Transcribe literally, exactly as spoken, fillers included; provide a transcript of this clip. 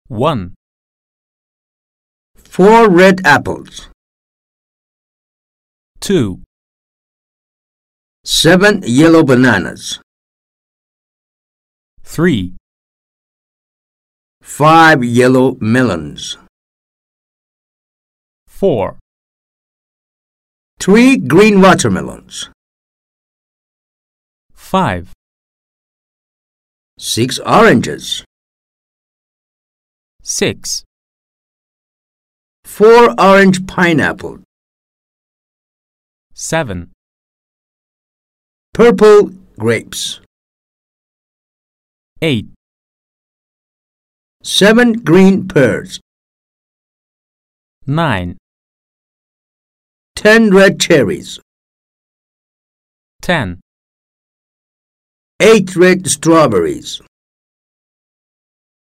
one, Four red apples. two, Seven yellow bananas. three, Five yellow melons. four, Three green watermelons. five, Six oranges. six, Four orange pineapples. seven, Purple grapes. eight, Seven green pears. nine, Ten red cherries. ten, Eight red strawberries.